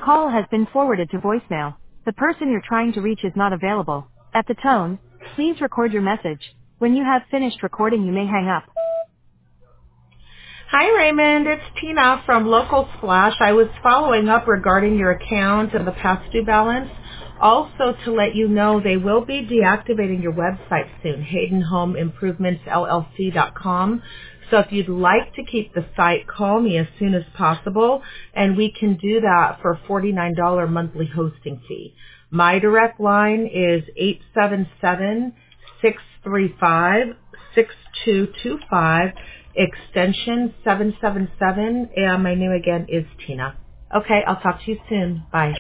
call has been forwarded to voicemail. The person you're trying to reach is not available. At the tone, please record your message. When you have finished recording, you may hang up. Hi, Raymond. It's Tina from Local Splash. I was following up regarding your account and the past due balance. Also, to let you know, they will be deactivating your website soon, HaydenHomeImprovementsLLC.com. So if you'd like to keep the site, call me as soon as possible, and we can do that for a $49 monthly hosting fee. My direct line is 877-635-6225, extension 777, and my name again is Tina. Okay, I'll talk to you soon. Bye.